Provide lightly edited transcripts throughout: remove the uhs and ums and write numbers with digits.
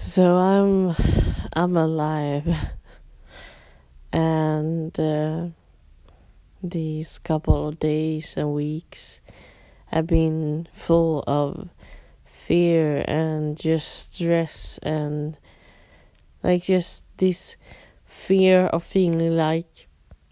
So I'm alive, and these couple of days and weeks have been full of fear and just stress and just this fear of feeling like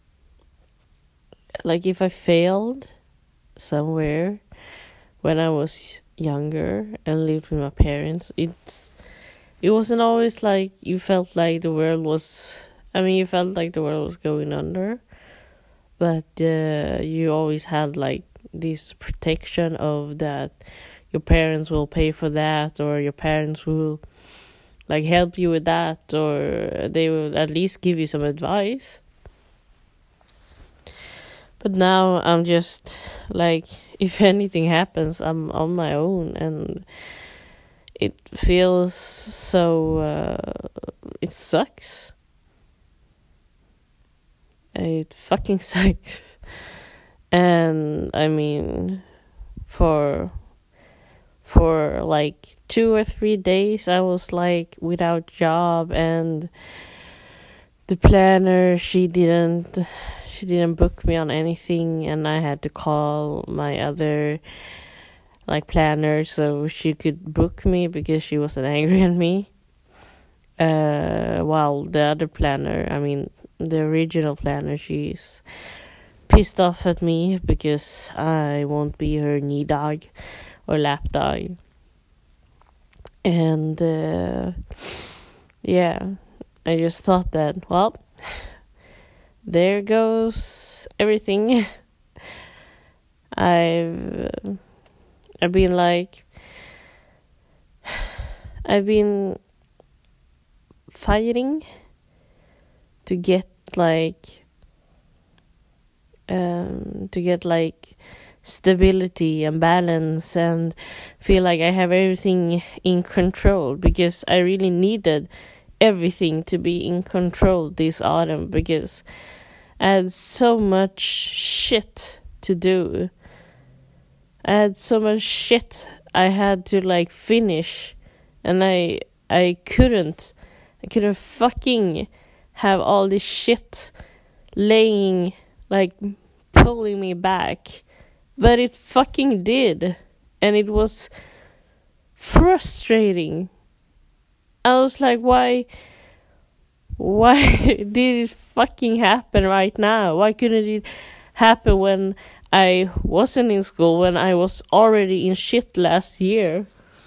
if I failed somewhere when I was younger and lived with my parents, it wasn't always like you felt like the world was, you felt like the world was going under, but you always had this protection of that your parents will pay for that, or your parents will help you with that, or they will at least give you some advice. But now I'm just if anything happens, I'm on my own, and it feels so, it sucks. It fucking sucks. And for 2 or 3 days I was without job, and the planner, she didn't book me on anything, and I had to call my other planner so she could book me because she wasn't angry at me. While the other planner, the original planner, she's pissed off at me because I won't be her knee dog or lap dog. And I just thought that, well, there goes everything. I've been fighting to get stability and balance and feel like I have everything in control, because I really needed everything to be in control this autumn, because I had so much shit to do. I had so much shit I had to finish, and I couldn't fucking have all this shit laying pulling me back, but it fucking did, and it was frustrating. I was like, why did it fucking happen right now? Why couldn't it happen when I wasn't in school, when I was already in shit last year?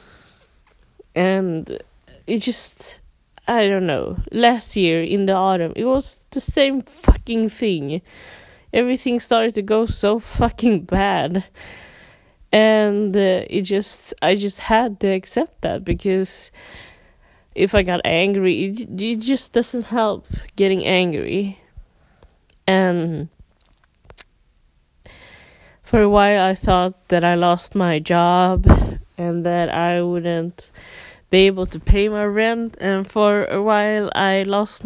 And it just, I don't know, last year in the autumn, it was the same fucking thing. Everything started to go so fucking bad. And I just had to accept that, because if I got angry, it just doesn't help getting angry. And for a while I thought that I lost my job and that I wouldn't be able to pay my rent. And for a while I lost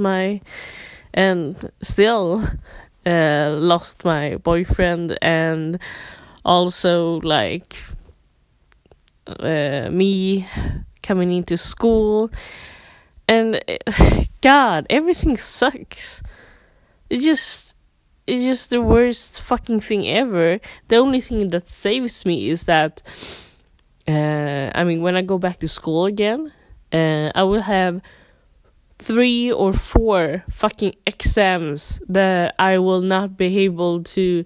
my boyfriend, and also me coming into school, and God, everything sucks. It's just the worst fucking thing ever. The only thing that saves me is that when I go back to school again, I will have 3 or 4 fucking exams that I will not be able to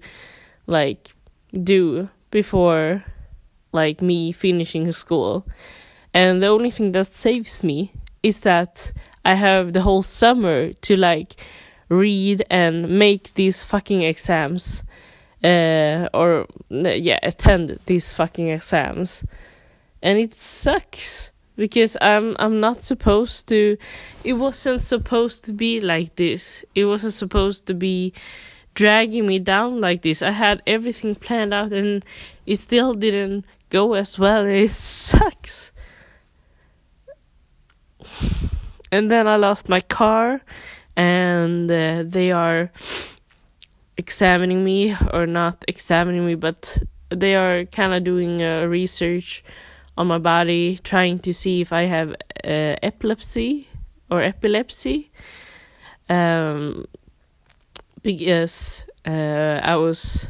do before me finishing school. And the only thing that saves me is that I have the whole summer to read and make these fucking exams, attend these fucking exams. And it sucks, because I'm not supposed to. It wasn't supposed to be like this. It wasn't supposed to be dragging me down like this. I had everything planned out, and it still didn't go as well. It sucks. And then I lost my car, and they are examining me, or not examining me, but they are kind of doing research on my body, trying to see if I have epilepsy or epilepsy. Because I was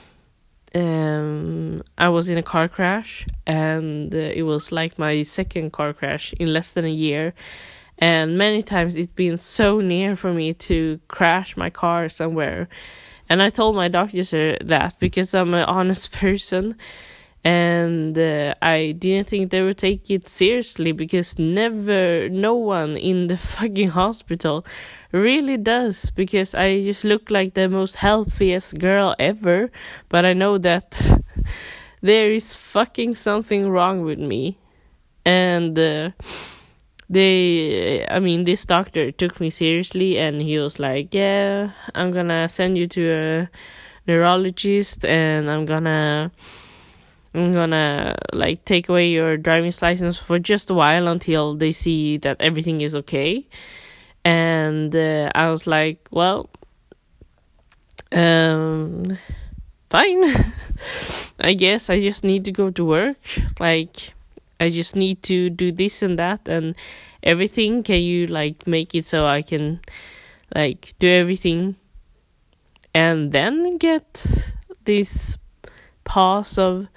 in a car crash, and it was like my second car crash in less than a year. And many times it's been so near for me to crash my car somewhere. And I told my doctors that because I'm an honest person. And I didn't think they would take it seriously, because no one in the fucking hospital really does, because I just look like the most healthiest girl ever. But I know that there is fucking something wrong with me. And this doctor took me seriously, and he was like, yeah, I'm gonna send you to a neurologist, and I'm gonna like take away your driver's license for just a while until they see that everything is okay. And I was like, well, fine. I guess I just need to go to work. Like, I just need to do this and that and everything. Can you like make it so I can like do everything and then get this pass of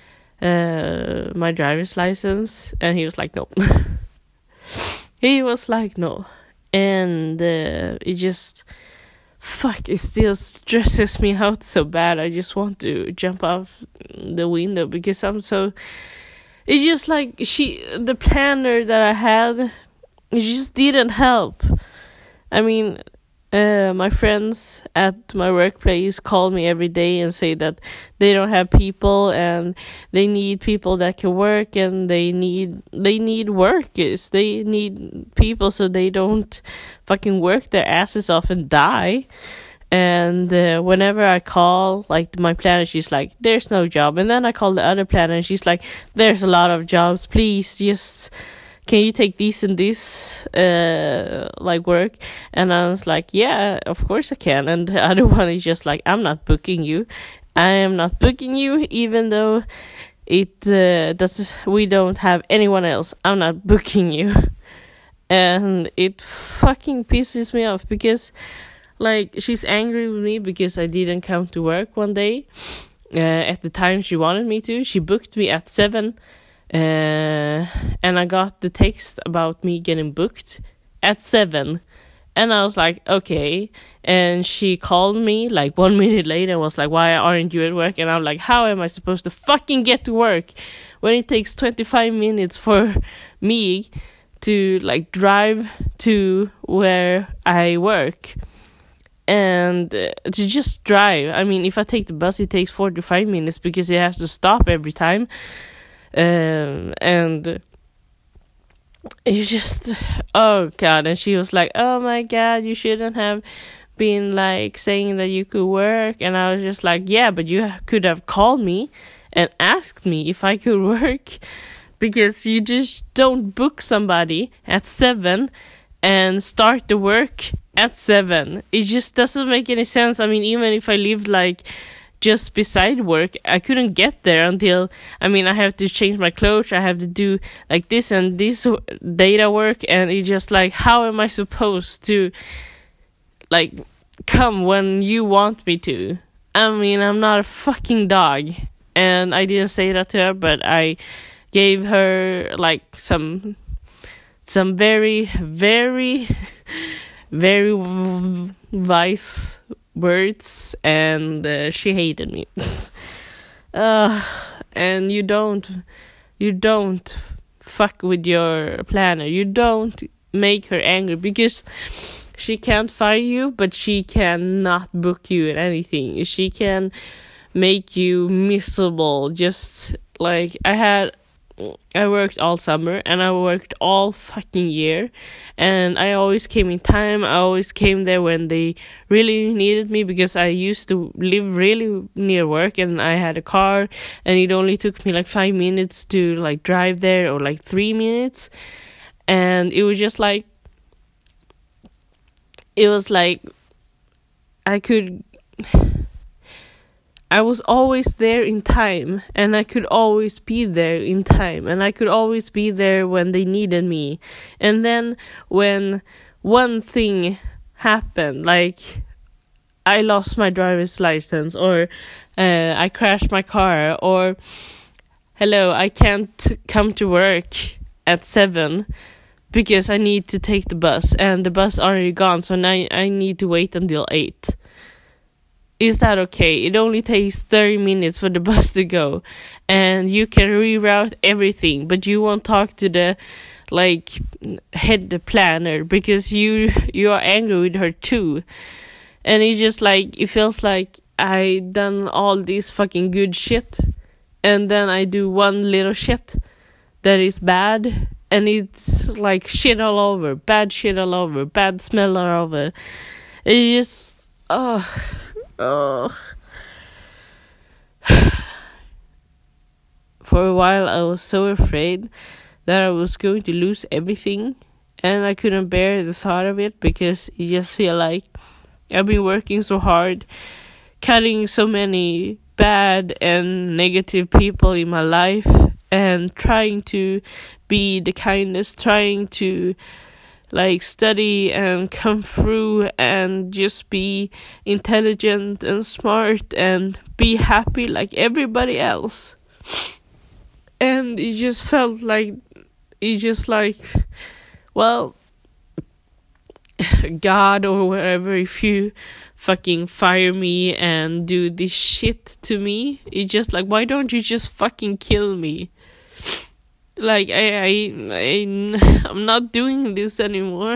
my driver's license? And he was like, no. He was like, no. And it just, it still stresses me out so bad. I just want to jump off the window, because it's just like the planner that I had, it just didn't help. I mean, my friends at my workplace call me every day and say that they don't have people, and they need people that can work, and they need workers. They need people so they don't fucking work their asses off and die. And whenever I call, like, my planner, she's like, there's no job. And then I call the other planner, and she's like, there's a lot of jobs. Please, just, can you take this and this, like, work? And I was like, yeah, of course I can. And the other one is just like, I'm not booking you. I am not booking you, even though we don't have anyone else. I'm not booking you. And it fucking pisses me off, because like, she's angry with me because I didn't come to work one day at the time she wanted me to. She booked me at 7, and I got the text about me getting booked at 7. And I was like, okay. And she called me like 1 minute later and was like, why aren't you at work? And I'm like, how am I supposed to fucking get to work when it takes 25 minutes for me to like drive to where I work? And to just drive, I mean, if I take the bus, it takes 45 minutes because it has to stop every time. And it's just, oh god. And she was like, oh my god, you shouldn't have been like saying that you could work. And I was just like, yeah, but you could have called me and asked me if I could work, because you just don't book somebody at 7 and start the work at 7. It just doesn't make any sense. I mean, even if I lived like just beside work, I couldn't get there until, I mean, I have to change my clothes, I have to do like this and this data work, and it's just like, how am I supposed to like come when you want me to? I mean, I'm not a fucking dog. And I didn't say that to her, but I gave her like some very, very, very wise words, and she hated me. And you don't fuck with your planner. You don't make her angry, because she can't fire you, but she cannot book you in anything. She can make you miserable. Just like I worked all summer, and I worked all fucking year, and I always came in time. I always came there when they really needed me, because I used to live really near work, and I had a car, and it only took me like 5 minutes to like drive there, or like 3 minutes. And it was like I I was always there in time, and I could always be there in time, and I could always be there when they needed me. And then when one thing happened, like I lost my driver's license, or I crashed my car, or hello, I can't come to work at 7 because I need to take the bus, and the bus already gone, so now I need to wait until 8. Is that okay? It only takes 30 minutes for the bus to go, and you can reroute everything, but you won't talk to the head planner because you are angry with her too. And it's just it feels like I done all this fucking good shit, and then I do one little shit that is bad, and it's like shit all over, bad shit all over, bad smell all over. It's just For a while I was so afraid that I was going to lose everything, and I couldn't bear the thought of it, because it just feel like I've been working so hard, cutting so many bad and negative people in my life, and trying to be the kindest, trying to study and come through and just be intelligent and smart and be happy like everybody else. And it just felt like, well, God or wherever, if you fucking fire me and do this shit to me, it's just why don't you just fucking kill me? I'm not doing this anymore.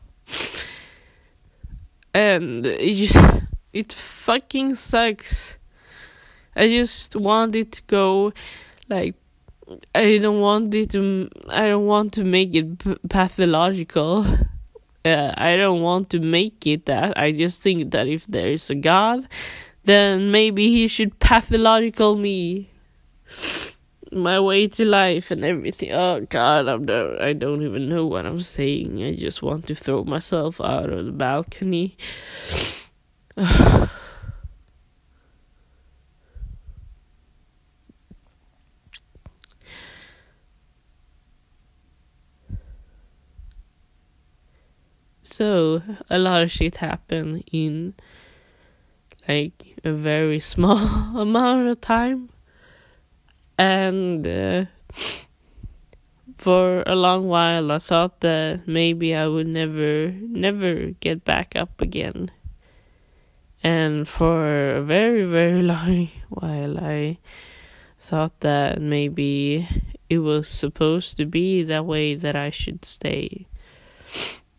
And it fucking sucks. I just want it to go, I don't want to make it pathological. I don't want to make it that. I just think that if there is a God, then maybe he should pathological me, my way to life and everything. Oh God, I don't even know what I'm saying. I just want to throw myself out of the balcony. So a lot of shit happened in a very small amount of time. And for a long while I thought that maybe I would never get back up again. And for a very, very long while I thought that maybe it was supposed to be that way, that I should stay.